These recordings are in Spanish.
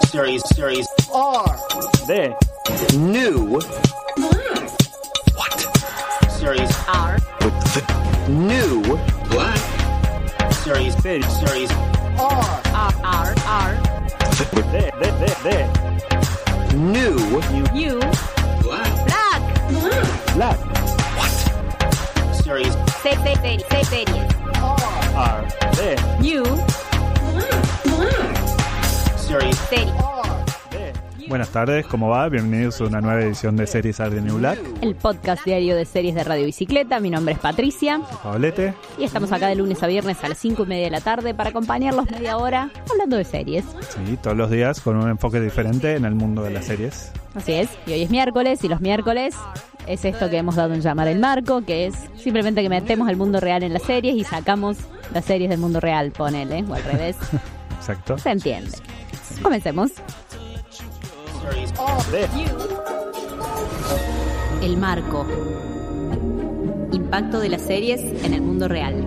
Series R. D. New. What? Series R. New. What? Series R. D. New. U. What? Black. What? Series Series. R. D. U. Series Series. D. Buenas tardes, ¿cómo va? Bienvenidos a una nueva edición de Series R de New Black. El podcast diario de series de Radio Bicicleta. Mi nombre es Patricia Pablete. y estamos acá de lunes a viernes a las 5:30 de la tarde para acompañarlos media hora hablando de series. Sí, todos los días con un enfoque diferente en el mundo de las series. Así es, y hoy es miércoles y los miércoles es esto que hemos dado en llamar el marco, que es simplemente que metemos el mundo real en las series y sacamos las series del mundo real, ponele, o al revés. Exacto. Se entiende. Comencemos. D. El marco. Impacto de las series en el mundo real.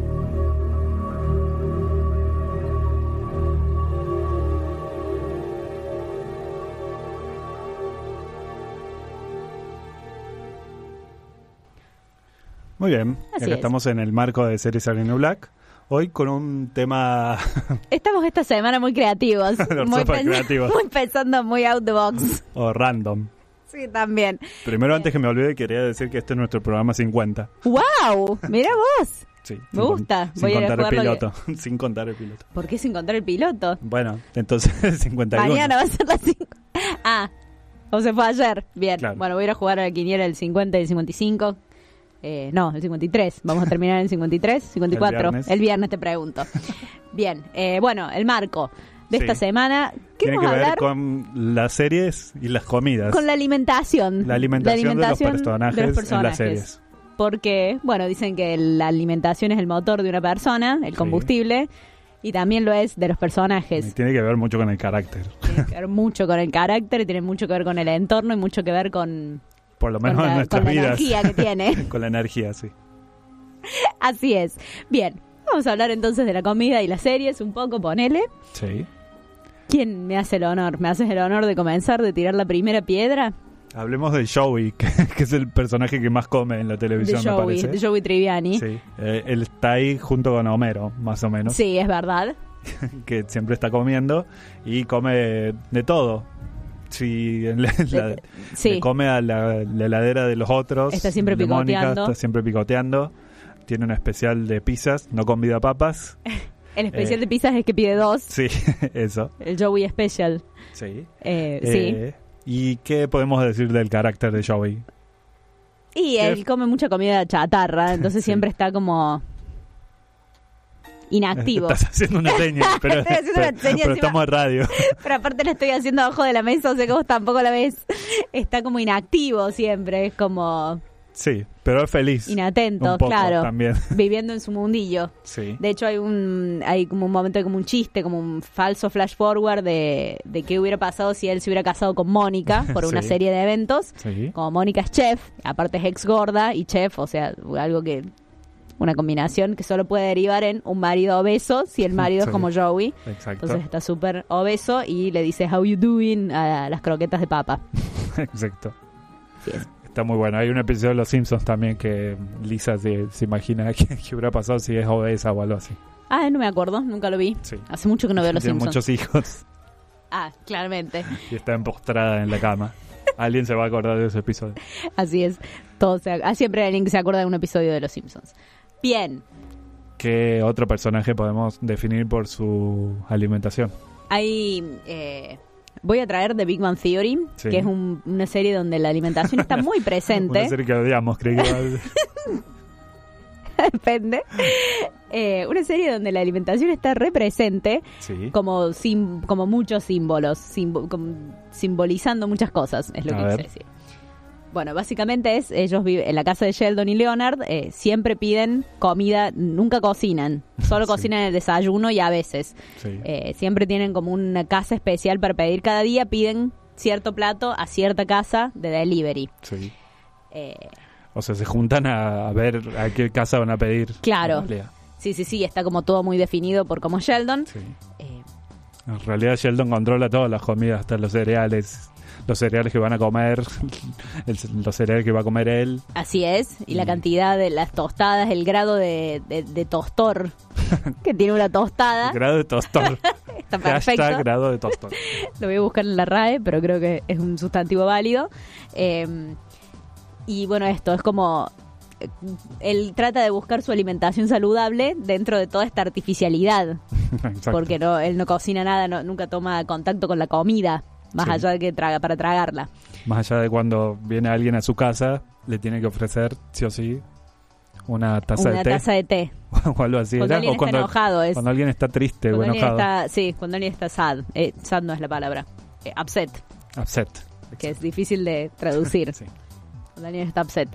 Muy bien, Así acá es. estamos en el marco de Series R de New Black. Hoy con un tema Estamos esta semana muy creativos. Súper creativos. Muy pensando muy out the box. o random. Sí, también. Primero, antes que me olvide, quería decir que este es nuestro programa 50. ¡Wow! Mira vos. Sí, Me gusta. Sin Voy a ir a contar el jugarlo piloto. Sin contar el piloto. ¿Por qué sin contar el piloto? Bueno, entonces 51. Mañana va a ser las 5. Ah, o se fue ayer. Bien. Claro. Bueno, voy a ir a jugar a la quiniela el 50 y el 55. No, el 53. Vamos a terminar en el 53, 54. El viernes te pregunto. Bien. Bueno, el marco de esta Sí. semana. Tiene Queremos que ver hablar con las series y las comidas. con la alimentación. La alimentación de los personajes de los en personajes. las series. Porque, bueno, dicen que la alimentación es el motor de una persona, el Sí. combustible, y también lo es de los Y personajes. tiene que ver mucho con el carácter. Tiene que ver mucho con el carácter y tiene mucho que ver con el entorno y mucho que ver con Por lo menos en nuestras la vidas. energía que tiene. Con la energía, sí. Así es. Bien, vamos a hablar entonces de la comida y las series un poco, ponele. Sí. ¿Quién me hace el honor? ¿Me haces el honor de comenzar, de tirar la primera piedra? Hablemos de Joey, que es el personaje que más come en la televisión, me parece. De Joey Triviani. Sí. Él está ahí junto con Homero, más o menos. Sí, es verdad. Que siempre está comiendo y come de todo. Si Sí. le come a la heladera de los otros. Está siempre de Mónica, picoteando. está siempre picoteando. Tiene un especial de pizzas, no convida papas. El especial de pizzas es que pide 2. Sí, eso. El Joey Special. Sí. Sí. ¿Y qué podemos decir del carácter de Joey? Y él come mucha comida chatarra, entonces Sí. siempre está como inactivo. Estás haciendo una seña, pero, Estoy haciendo una seña pero encima. estamos en radio. Pero aparte la estoy haciendo abajo de la mesa, o sea que vos tampoco la ves. Está como inactivo siempre, es como Sí, pero es feliz. inatento, Un poco claro. también. Viviendo en su mundillo. Sí. De hecho hay como un momento, como un chiste, como un falso flash forward de qué hubiera pasado si él se hubiera casado con Mónica por una Sí. serie de eventos. Sí. Como Mónica es chef, aparte es ex gorda y chef, o sea, algo que una combinación que solo puede derivar en un marido obeso si el marido Sí. es como Joey. Exacto. Entonces está súper obeso y le dice how you doing a las croquetas de papa. Exacto. Así es. Está muy bueno. Hay un episodio de Los Simpsons también que Lisa se imagina qué hubiera pasado si es obesa o algo así. Ah, no me acuerdo, nunca lo vi. Sí. Hace mucho que no veo Los Tiene Simpsons. muchos hijos Ah, claramente. y está empostrada en la cama. Alguien se va a acordar de ese episodio. Así es. Siempre hay alguien que se acuerda de un episodio de Los Simpsons. Bien. ¿Qué otro personaje podemos definir por su alimentación? Hay... voy a traer The Big Bang Theory, Sí. que es una serie donde la alimentación está muy presente. Una serie que odiamos, creí que iba a... Depende. Una serie donde la alimentación está represente Sí. como muchos símbolos, simbolizando muchas cosas, es lo A que ver. quise decir. Bueno, básicamente ellos viven en la casa de Sheldon y Leonard, siempre piden comida, nunca cocinan, solo Sí. cocinan el desayuno y a veces. Sí. Siempre tienen como una casa especial para pedir, cada día piden cierto plato a cierta casa de delivery. Sí. Eh, O sea, se juntan a ver a qué casa van a pedir. Claro. en realidad. sí, está como todo muy definido por como Sheldon. Sí. En realidad Sheldon controla todas las comidas, hasta los cereales que van a comer, los cereales que va a comer él. Así es, y la cantidad de las tostadas, el grado de tostor que tiene una tostada. El grado de tostor. Está perfecto. Hashtag grado de tostor. Lo voy a buscar en la RAE, pero creo que es un sustantivo válido. Y bueno, esto es como... Él trata de buscar su alimentación saludable dentro de toda esta artificialidad. Exacto. Porque él no cocina nada, nunca toma contacto con la comida, más allá de que traga para tragarla. Más allá de cuando viene alguien a su casa, le tiene que ofrecer, sí o sí, una taza de té. O algo así. Cuando alguien está enojado. Cuando alguien está triste o enojado. Cuando alguien está sad. Sad no es la palabra. Upset. Upset. Que es difícil de traducir. Sí. Cuando alguien está upset.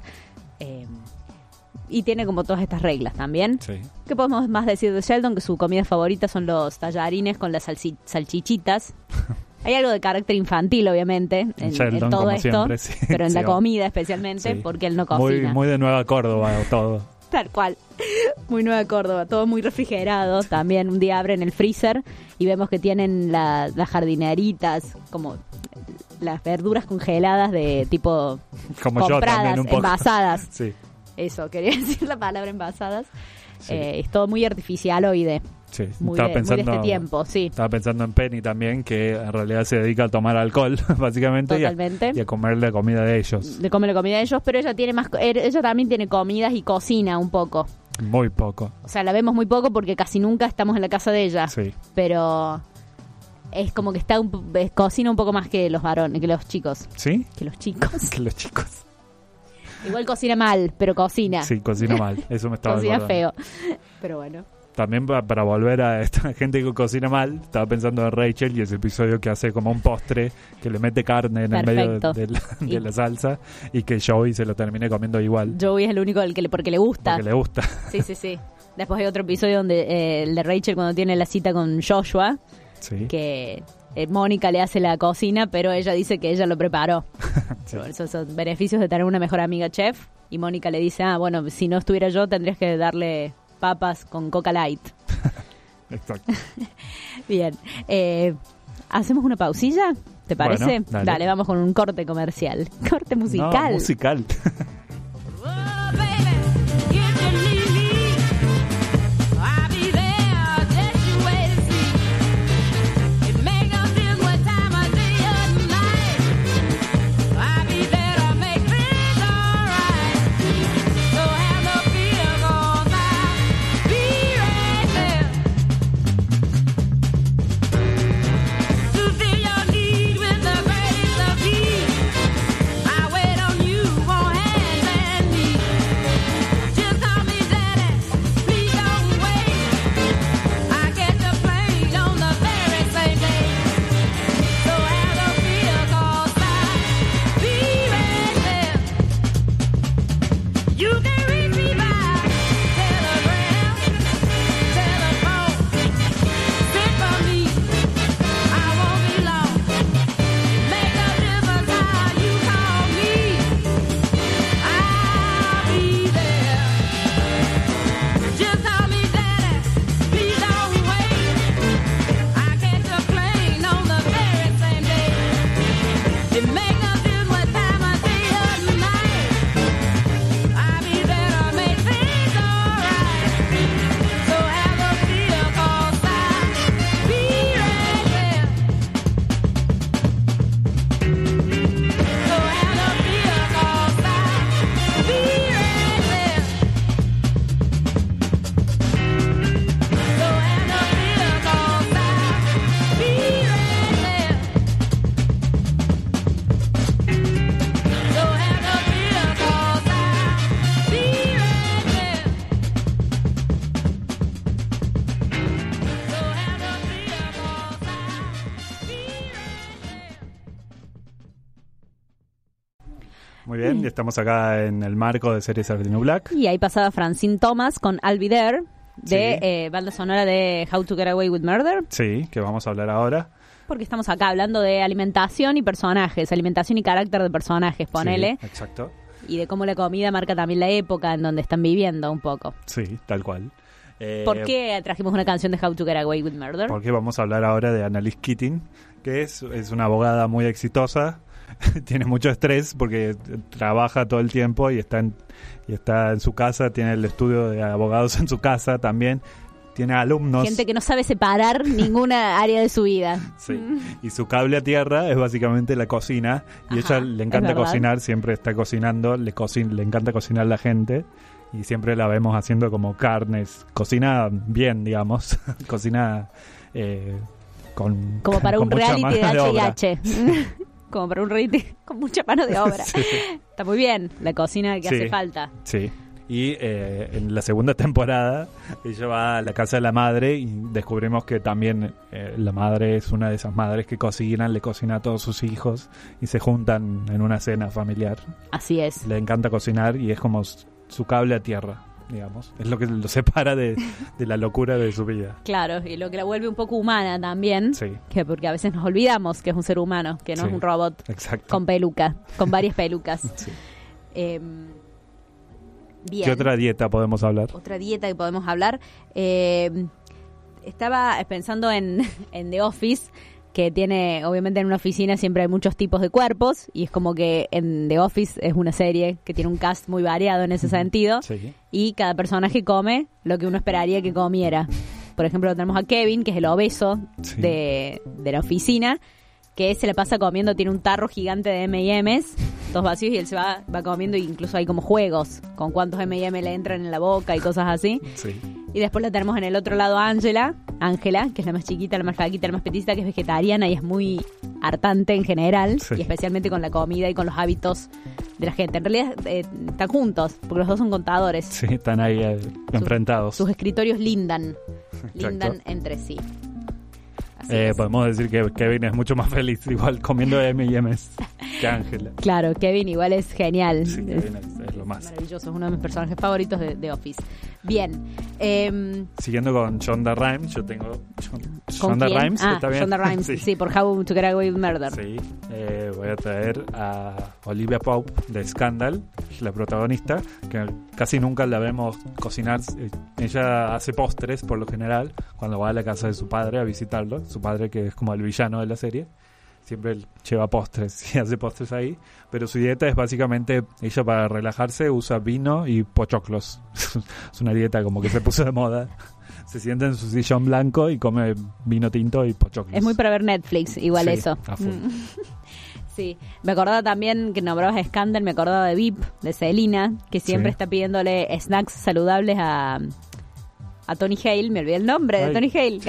Y tiene como todas estas reglas también. Sí. ¿Qué podemos más decir de Sheldon? Que su comida favorita son los tallarines con las salchichitas. Hay algo de carácter infantil, obviamente, en todo esto, siempre, sí. pero en Sí, la comida especialmente, sí. porque él no cocina. Muy de Nueva Córdoba todo. Tal cual. Muy Nueva Córdoba, todo muy refrigerado. También un día abren el freezer y vemos que tienen las jardineritas, como las verduras congeladas de tipo como compradas, yo también un poco. Envasadas. Sí. Eso, quería decir la palabra envasadas. Sí. Es todo muy artificialoide. Sí, Muy de este tiempo, sí. Estaba pensando en Penny también, que en realidad se dedica a tomar alcohol, básicamente, Totalmente. y a comer la comida de ellos. Le come la comida de ellos, pero ella también tiene comidas y cocina un poco. Muy poco. O sea, la vemos muy poco porque casi nunca estamos en la casa de ella. Sí. Pero es como que cocina un poco más que los varones, que los chicos. ¿Sí? Que los chicos. Que los chicos. Igual cocina mal, pero cocina. Sí, cocina mal. Eso me estaba Cocina acordando. feo. Pero bueno. También para volver a esta gente que cocina mal, estaba pensando en Rachel y ese episodio que hace como un postre, que le mete carne en Perfecto. el medio de la salsa y que Joey se lo termine comiendo igual. Joey es el único porque le gusta. Porque le gusta. Sí. Después hay otro episodio donde el de Rachel cuando tiene la cita con Joshua, Sí. que Mónica le hace la cocina, pero ella dice que ella lo preparó. Sí. Bueno, esos son beneficios de tener una mejor amiga chef. Y Mónica le dice, bueno, si no estuviera yo tendrías que darle papas con Coca Light. Exacto. Bien. ¿Hacemos una pausilla? ¿Te parece? Bueno, dale. Vamos con un corte comercial. Corte musical. No, musical. Muy bien, y estamos acá en el marco de Series of the New Black. Y ahí pasaba Francine Thomas con I'll Be There, de banda sonora de How to Get Away with Murder. Sí, que vamos a hablar ahora. Porque estamos acá hablando de alimentación y personajes, alimentación y carácter de personajes, ponele. Sí, exacto. Y de cómo la comida marca también la época en donde están viviendo un poco. Sí, tal cual. ¿Por qué trajimos una canción de How to Get Away with Murder? Porque vamos a hablar ahora de Annalise Keating, que es una abogada muy exitosa. Tiene mucho estrés porque trabaja todo el tiempo y está en su casa, tiene el estudio de abogados en su casa también. Tiene alumnos. Gente que no sabe separar ninguna área de su vida. Sí. Y su cable a tierra es básicamente la cocina. Y ella le encanta cocinar, siempre está cocinando, le encanta cocinar a la gente. Y siempre la vemos haciendo como carnes. Cocina bien, digamos. Cocina como para un reality de H&H. Como para un reality con mucha mano de obra. Sí. Está muy bien, la cocina que hace falta. Sí. Y en la segunda temporada ella va a la casa de la madre y descubrimos que también la madre es una de esas madres que cocinan, le cocina a todos sus hijos y se juntan en una cena familiar. Así es. Le encanta cocinar y es como su cable a tierra, digamos. Es lo que lo separa de la locura de su vida. Claro, y lo que la vuelve un poco humana también. Sí. Porque a veces nos olvidamos que es un ser humano, que no es un robot. Exacto. Con peluca, con varias pelucas. Sí. Bien. ¿Qué otra dieta podemos hablar? Otra dieta que podemos hablar. Estaba pensando en The Office, que tiene, obviamente en una oficina siempre hay muchos tipos de cuerpos, y es como que en The Office es una serie que tiene un cast muy variado en ese sentido, y cada personaje come lo que uno esperaría que comiera. Por ejemplo, tenemos a Kevin, que es el obeso de la oficina, que se la pasa comiendo, tiene un tarro gigante de M&M's, todos vacíos, y él se va comiendo, e incluso hay como juegos con cuántos M&M le entran en la boca y cosas así. Sí. Y después la tenemos en el otro lado a Ángela, que es la más chiquita, la más flaquita, la más petita, que es vegetariana y es muy hartante en general, y especialmente con la comida y con los hábitos de la gente. En realidad están juntos, porque los dos son contadores. Sí, están ahí enfrentados. Sus escritorios lindan entre sí. Podemos decir que Kevin es mucho más feliz igual comiendo M&M's que Ángela. Claro, Kevin igual es genial. Sí, Kevin es lo más. Maravilloso, es uno de mis personajes favoritos de Office. Bien. Siguiendo con Shonda Rhimes, yo tengo Shonda Rhimes, ¿está bien? Shonda Rhimes, sí, por How to Get Away with Murder. Sí, voy a traer a Olivia Pope de Scandal, la protagonista, que casi nunca la vemos cocinar. Ella hace postres por lo general cuando va a la casa de su padre a visitarlo, su padre que es como el villano de la serie. Siempre lleva postres y hace postres ahí, pero su dieta es básicamente, ella para relajarse usa vino y pochoclos. Es una dieta como que se puso de moda. Se sienta en su sillón blanco y come vino tinto y pochoclos. Es muy para ver Netflix, igual sí, eso. A full. Sí, me acordaba también que nombrabas Scandal, me acordaba de VIP, de Selena, que siempre está pidiéndole snacks saludables a Tony Hale, me olvidé el nombre de Tony Hale,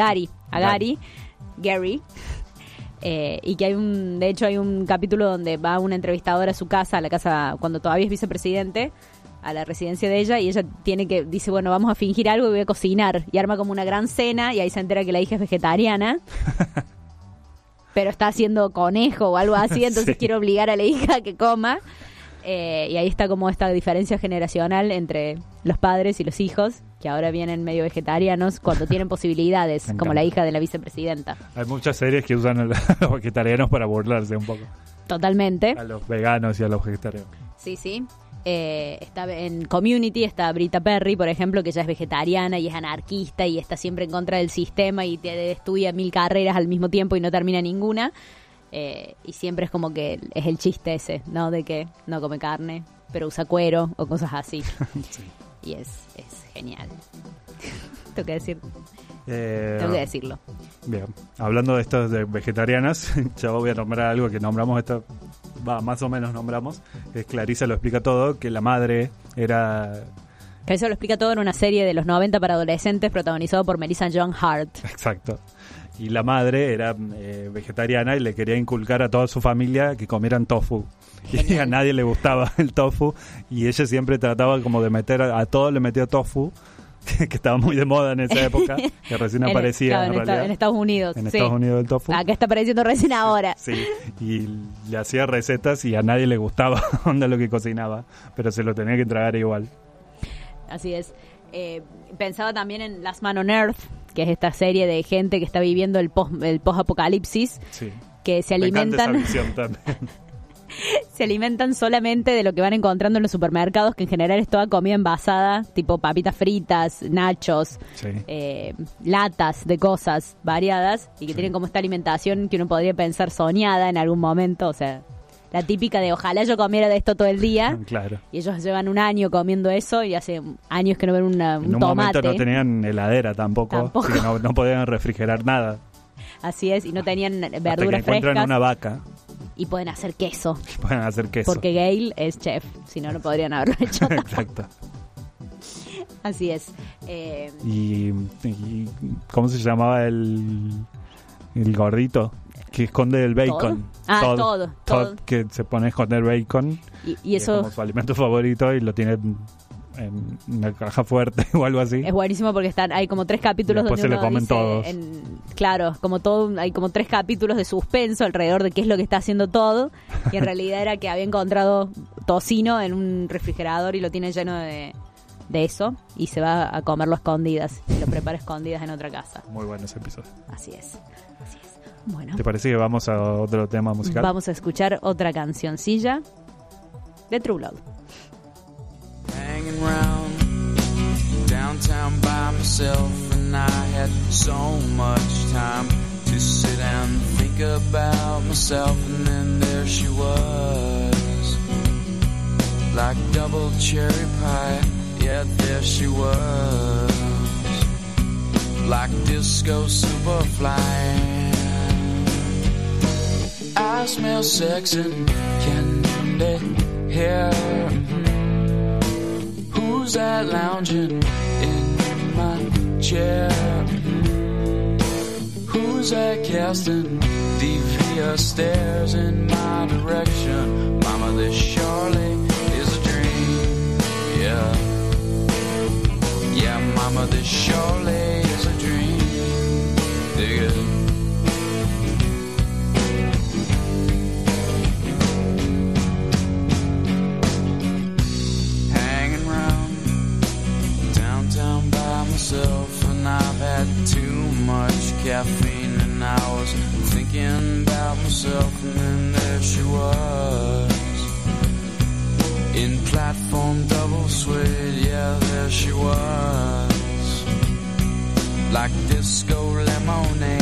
Gary. Y que de hecho hay un capítulo donde va una entrevistadora a su casa, a la casa cuando todavía es vicepresidente, a la residencia de ella, y ella dice, bueno, vamos a fingir algo y voy a cocinar, y arma como una gran cena, y ahí se entera que la hija es vegetariana pero está haciendo conejo o algo así, entonces quiere obligar a la hija a que coma, y ahí está como esta diferencia generacional entre los padres y los hijos, que ahora vienen medio vegetarianos cuando tienen posibilidades, como la hija de la vicepresidenta. Hay muchas series que usan a los vegetarianos para burlarse un poco. Totalmente. A los veganos y a los vegetarianos. Sí, sí. Está en Community, está Brita Perry, por ejemplo, que ella es vegetariana y es anarquista y está siempre en contra del sistema y estudia 1000 carreras al mismo tiempo y no termina ninguna. Y siempre es como que es el chiste ese, ¿no? De que no come carne, pero usa cuero o cosas así. Sí. Y es genial. Tengo que decirlo. Bien, hablando de esto de vegetarianas, ya voy a nombrar algo que nombramos más o menos nombramos, que es Clarissa lo explica todo, que la madre era... Clarissa lo explica todo en una serie de los 90 para adolescentes protagonizado por Melissa Joan Hart. Exacto. Y la madre era vegetariana y le quería inculcar a toda su familia que comieran tofu. Genial. Y a nadie le gustaba el tofu y ella siempre trataba como de meter a todos le metía tofu, que estaba muy de moda en esa época, que recién aparecía en Estados Unidos. En Estados Unidos el tofu. Acá está apareciendo recién ahora. Sí, y le hacía recetas y a nadie le gustaba onda lo que cocinaba, pero se lo tenía que tragar igual. Así es. Pensaba también en Last Man on Earth, que es esta serie de gente que está viviendo el post-apocalipsis, que se alimentan... Me encanta esa visión también. se alimentan solamente de lo que van encontrando en los supermercados, que en general es toda comida envasada, tipo papitas fritas, nachos, Sí. latas de cosas variadas, y que tienen como esta alimentación que uno podría pensar soñada en algún momento, o sea, la típica de ojalá yo comiera de esto todo el día. Claro. Y ellos llevan un año comiendo eso y hace años que no ven un En un tomate. momento no tenían heladera tampoco. Así que no podían refrigerar nada. Así es, y no tenían Hasta que verduras encuentran frescas. una vaca Y pueden hacer queso. y pueden hacer queso. Porque Gale es chef, si no, no podrían haberlo hecho. Exacto. Así es. Y ¿cómo se llamaba el gordito? Que esconde el bacon. Todd. Que se pone a esconder bacon. Y Es eso como su alimento favorito y lo tiene en una caja fuerte o algo así. es buenísimo porque hay como 3 capítulos Y después donde se le uno comen dice todos. claro, hay como 3 capítulos de suspenso alrededor de qué es lo que está haciendo todo. Y en realidad era que había encontrado tocino en un refrigerador y lo tiene lleno de eso. Y se va a comerlo a escondidas. Y lo prepara a escondidas en otra casa. Muy bueno ese episodio. Así es. Bueno, ¿Te parece que vamos a otro tema musical? vamos a escuchar otra cancioncilla de True Blood. Hanging round downtown by myself, and I had so much time to sit and think about myself, and then there she was, like double cherry pie, yeah, there she was, like disco superfly. I smell sex and candy here. Who's that lounging in my chair? Who's that casting devious stares in my direction? Mama, this surely is a dream. Yeah, yeah, mama, this surely is a dream. Dig it. And I've had too much caffeine, and I was thinking about myself, and then there she was, in platform double suede, yeah, there she was, like disco lemonade.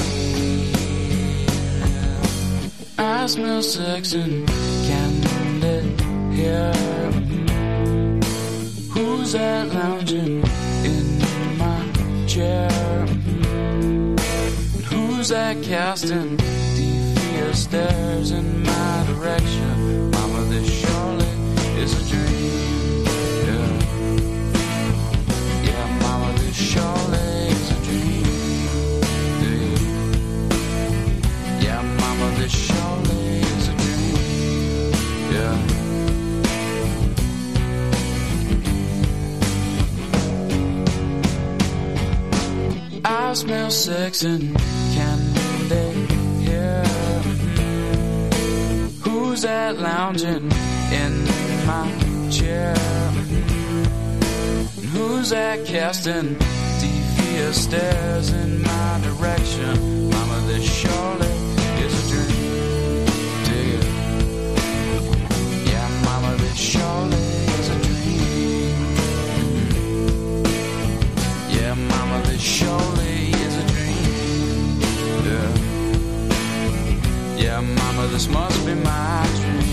I smell sex and candy here. Who's that lounging in chair? Who's that casting devious stares in my direction? Mama, this surely is a dream. Yeah, yeah, mama, this surely is a dream. Yeah, mama, this surely is a dream. Yeah. I smell sex and candy here. Who's that lounging in my chair? Who's that casting devious stares in my direction? Mama, this surely is a dream. Dig it. Yeah, mama, this surely is a dream. Yeah, mama, this surely is a dream. Yeah, yeah, mama, this must be my dream.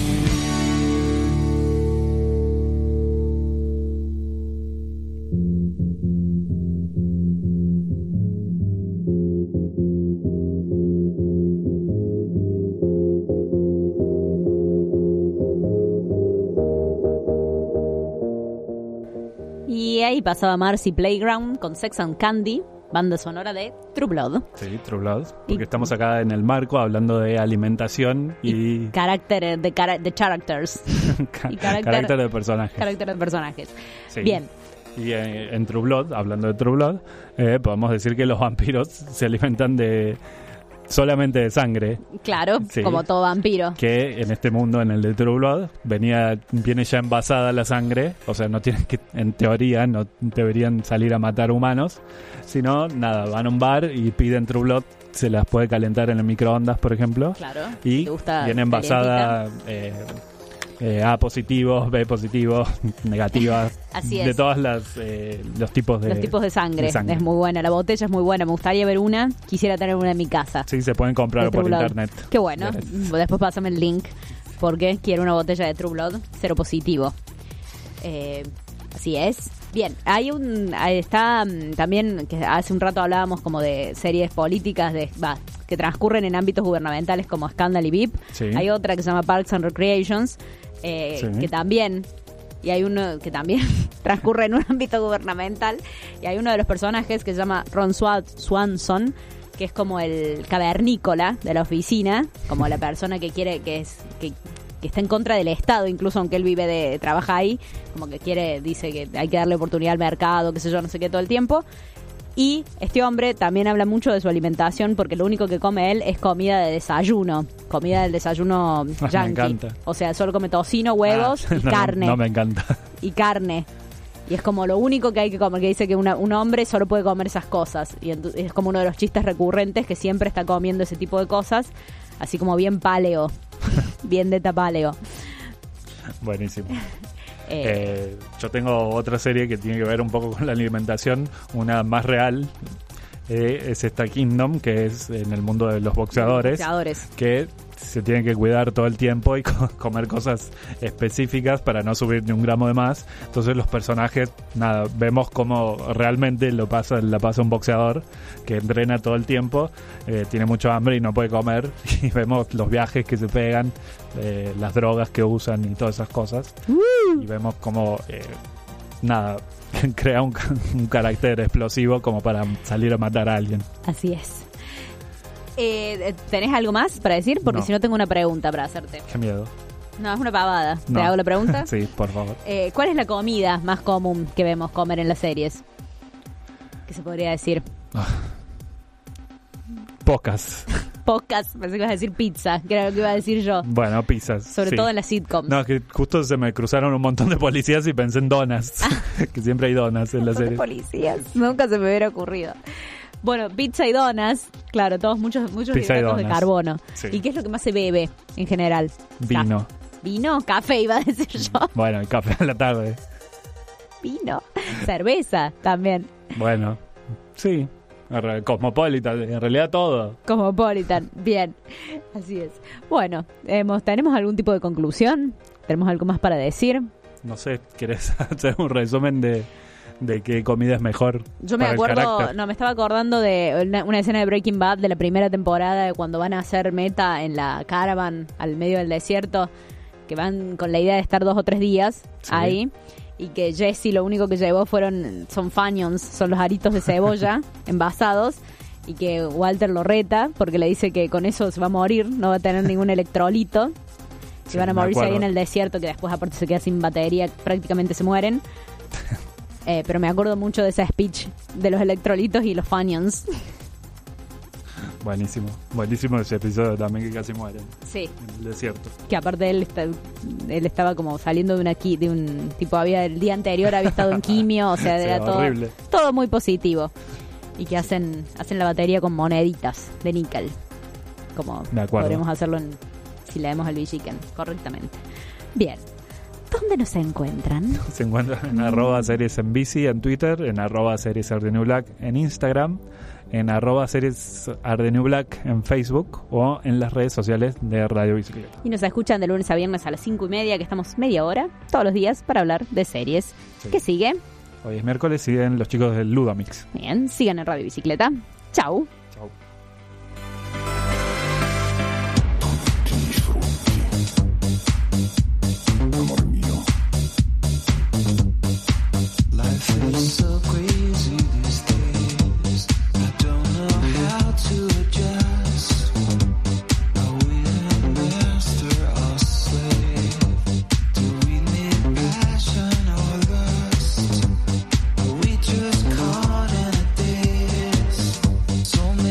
Y ahí pasaba Marcy Playground con Sex and Candy, banda sonora de True Blood. Sí, True Blood. Y- Porque estamos acá en el marco hablando de alimentación y Carácter de characters. y carácter de personajes. Carácter de personajes. Sí. Bien. Y en True Blood, hablando de True Blood, podemos decir que los vampiros se alimentan solamente de sangre, Claro, Sí. como todo vampiro. que en este mundo, en el de True Blood, viene ya envasada la sangre, o sea, no tienen que, en teoría, no deberían salir a matar humanos, sino, nada, van a un bar y piden True Blood, se las puede calentar en el microondas, por ejemplo, Claro. y ¿Te gusta viene envasada A positivo, B positivo, negativas. Así es. De todas las los tipos de sangre. Es muy buena. La botella es muy buena. Me gustaría ver una. Quisiera tener una en mi casa. Sí, se pueden comprar De por True Blood. internet. Qué bueno. Después pásame el link porque quiero una botella de True Blood cero positivo. Así es. Bien, está también, que hace un rato hablábamos como de series políticas que transcurren en ámbitos gubernamentales como Scandal y VIP. Sí. Hay otra que se llama Parks and Recreations, Sí. que también, y hay uno que también transcurre en un ámbito gubernamental, y hay uno de los personajes que se llama Ron Swanson, que es como el cavernícola de la oficina, como la persona que quiere, que está en contra del Estado, incluso aunque él trabaja ahí, como que dice que hay que darle oportunidad al mercado, qué sé yo, no sé qué, todo el tiempo. Y este hombre también habla mucho de su alimentación, porque lo único que come él es comida del desayuno Me yankee. encanta. O sea, solo come tocino, huevos y carne. No me encanta. Y carne. Y es como lo único que hay que comer, que dice que un hombre solo puede comer esas cosas. Y es como uno de los chistes recurrentes, que siempre está comiendo ese tipo de cosas, así como bien paleo. Bien de tapaleo. Buenísimo. Yo tengo otra serie que tiene que ver un poco con la alimentación, una más real. Es esta Kingdom, que es en el mundo de los boxeadores. Que se tienen que cuidar todo el tiempo y comer cosas específicas para no subir ni un gramo de más. Entonces los personajes, vemos cómo realmente la pasa un boxeador que entrena todo el tiempo, tiene mucho hambre y no puede comer, y vemos los viajes que se pegan, las drogas que usan y todas esas cosas. Y vemos cómo crea un carácter explosivo como para salir a matar a alguien. Así es. ¿Tenés algo más para decir? Porque No. si no, tengo una pregunta para hacerte. Qué miedo. No, es una pavada. No. ¿Te hago la pregunta? Sí, por favor. ¿Cuál es la comida más común que vemos comer en las series? ¿Qué se podría decir? Pocas. Pocas, pensé que ibas a decir pizza, que era lo que iba a decir yo. Bueno, pizzas. Sobre sí. todo en las sitcoms. No, que justo se me cruzaron un montón de policías y pensé en donas. Que siempre hay donas en la Son de serie. policías. Nunca se me hubiera ocurrido. Bueno, pizza y donas, claro, todos muchos Pizza y hidratos de donas. carbono. Sí. ¿Y qué es lo que más se bebe en general? Vino. ¿Vino? Café, iba a decir yo. Bueno, el café a la tarde. Vino. Cerveza también. Bueno, sí. Cosmopolitan, en realidad todo. Cosmopolitan, bien. Así es. Bueno, ¿tenemos algún tipo de conclusión? ¿Tenemos algo más para decir? No sé, ¿querés hacer un resumen de qué comida es mejor? Yo me para el acuerdo, carácter? me estaba acordando de una escena de Breaking Bad de la primera temporada, de cuando van a hacer meta en la caravan al medio del desierto, que van con la idea de estar 2 o 3 días ahí, y que Jesse lo único que llevó son Funyuns, son los aritos de cebolla envasados, y que Walter lo reta porque le dice que con eso se va a morir, no va a tener ningún electrolito. Sí, Y van a me morirse ahí acuerdo. en el desierto, que después aparte se queda sin batería, prácticamente se mueren. Pero me acuerdo mucho de ese speech de los electrolitos y los Funyuns. Buenísimo. Buenísimo ese episodio también, que casi mueren Sí, en el desierto. que aparte él estaba como saliendo de un tipo, el día anterior había estado en quimio, o sea, Sí, era horrible. todo muy positivo. Y que hacen la batería con moneditas de níquel, como De acuerdo. podríamos hacerlo si leemos el Chicken correctamente. Bien, ¿dónde nos encuentran? Se encuentran en @series en bici en Twitter, en @series Ardenublack en Instagram, en @series Ardenublack en Facebook o en las redes sociales de Radio Bicicleta. Y nos escuchan de lunes a viernes a las 5:30, que estamos media hora todos los días para hablar de series. Sí. ¿Qué sigue? Hoy es miércoles, siguen los chicos del Ludamix. Bien, sigan en Radio Bicicleta. Chau. Chau. Life is so crazy these days. I don't know how to adjust. Are we a master or slave? Do we need passion or lust? Are we just caught in a daze? So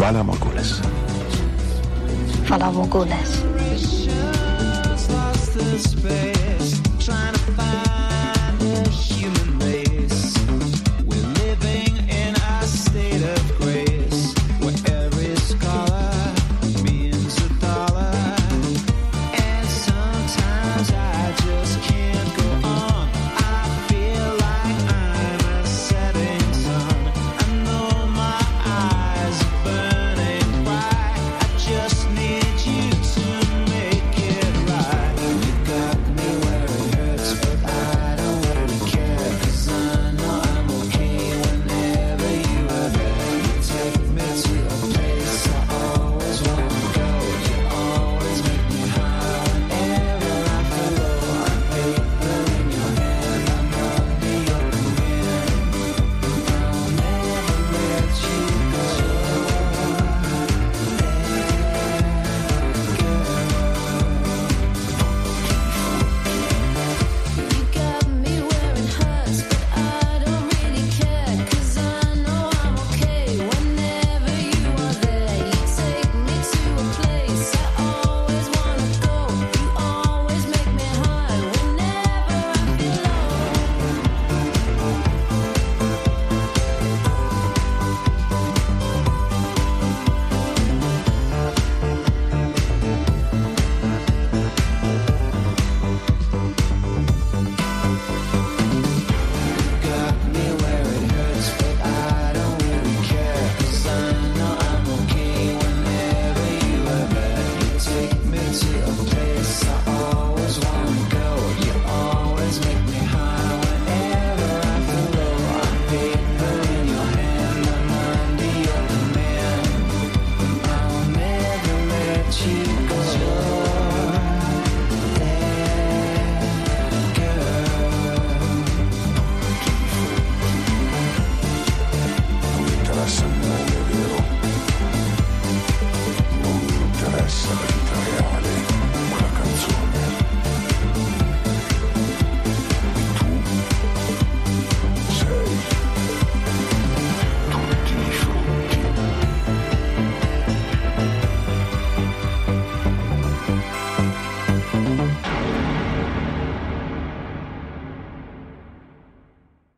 Fala Mogules. Fala Mogules.